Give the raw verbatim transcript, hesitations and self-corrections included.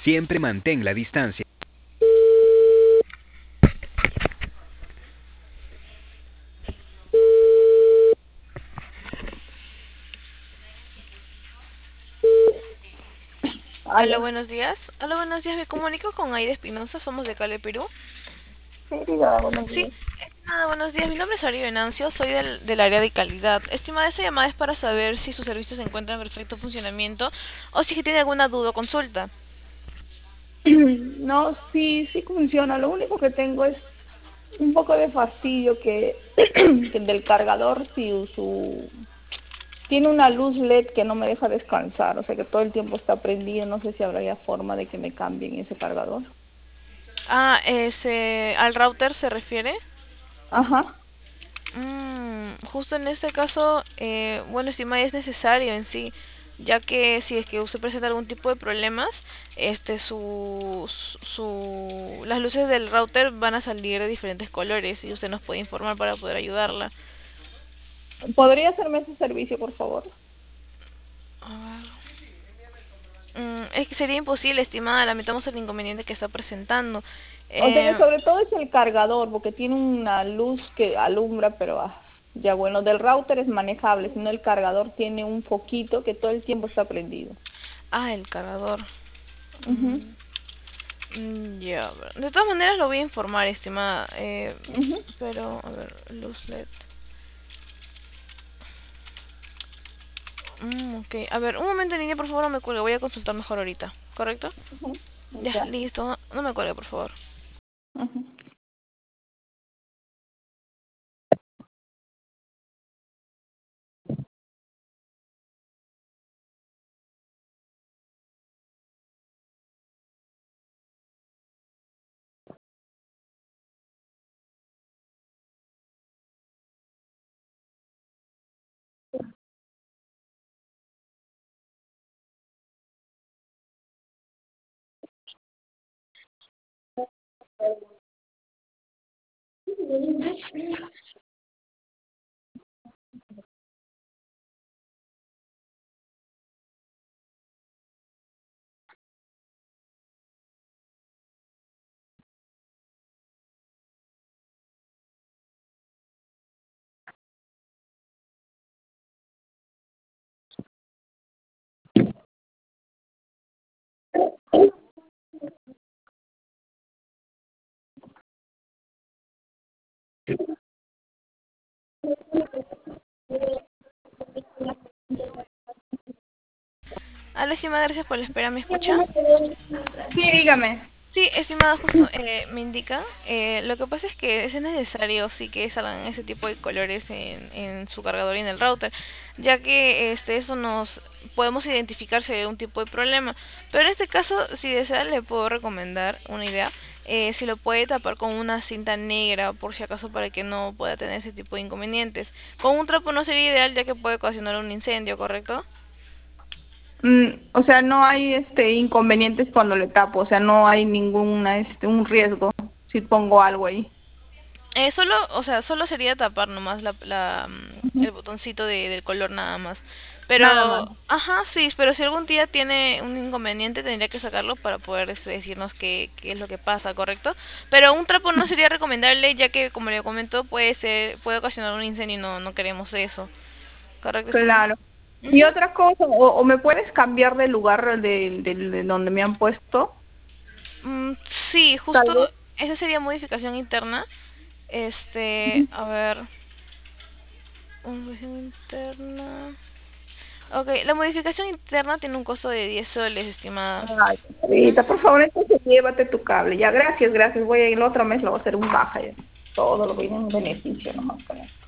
Siempre mantén la distancia. Aló, Aló, buenos días. Aló, buenos días. Me comunico con Aida Espinosa. Somos de Cali, Perú. sí, diga, buenos Sí. días. Estimada, buenos días. Mi nombre es Ari Venancio. Soy del, del área de calidad. Estimada, esta llamada es para saber si su servicio se encuentra en perfecto funcionamiento o si es que tiene alguna duda o consulta. No, sí, sí funciona. Lo único que tengo es un poco de fastidio que, que del cargador, si su tiene una luz L E D que no me deja descansar, o sea que todo el tiempo está prendido. No sé si habría forma de que me cambien ese cargador. Ah, ese, ¿al router se refiere? Ajá. Mm, justo en este caso, eh, bueno, estimada, es necesario en sí, ya que si es que usted presenta algún tipo de problemas, este, su, su, las luces del router van a salir de diferentes colores y usted nos puede informar para poder ayudarla. ¿Podría hacerme ese servicio, por favor? A ver. Mm, es que sería imposible, estimada, lamentamos el inconveniente que está presentando. O sea que Eh, sobre todo es el cargador, porque tiene una luz que alumbra, pero ah, ya bueno, del router es manejable, sino el cargador tiene un foquito que todo el tiempo está prendido. ah, el cargador. Ujú, Mm, mm, ya, a ver. De todas maneras lo voy a informar, estimada. Eh, ujú. pero, a ver, luz L E D. Mm, ok, a ver, un momento en línea, por favor, no me cuelgue. Voy a consultar mejor ahorita. ¿Correcto? Ujú. Ya, Ya. listo. No, no me cuelgue, por favor. Ujú. Hola, estimada, gracias por la espera. ¿Me escucha? Sí, dígame. Sí, estimada, justo eh, me indica. Eh, lo que pasa es que es necesario sí que salgan ese tipo de colores en, en su cargador y en el router, ya que este eso nos podemos identificar si hay un tipo de problema. Pero en este caso, si desea, le puedo recomendar una idea. Eh, si lo puede tapar con una cinta negra, por si acaso, para que no pueda tener ese tipo de inconvenientes. Con un trapo no sería ideal, ya que puede ocasionar un incendio, ¿correcto? Mm, o sea, no hay este inconvenientes cuando le tapo, o sea, no hay ninguna este un riesgo si pongo algo ahí. Eh, solo, o sea, solo sería tapar nomás la, la, mm, Ujú. el botoncito de, del color nada más. Nada más. Pero, ajá, sí, pero si algún día tiene un inconveniente tendría que sacarlo para poder este, decirnos qué, qué es lo que pasa, ¿correcto? Pero un trapo no sería recomendable ya que, como le comentó, puede ser, puede ocasionar un incendio y no, no queremos eso. ¿Correcto, estimado? Claro. Y Ujú. otra cosa, o, o me puedes cambiar de lugar de, de, de donde me han puesto, Mm, sí, tal justo vez. esa sería modificación interna. Este, a ver, modificación interna. Ok, la modificación interna tiene un costo de diez soles, estimada. Ay, ahorita, por Ujú. favor, entonces llévate tu cable. Ya, gracias, gracias. Voy a ir el otro mes, lo voy a hacer un baja ya. Todo lo voy a ir en beneficio nomás con eso.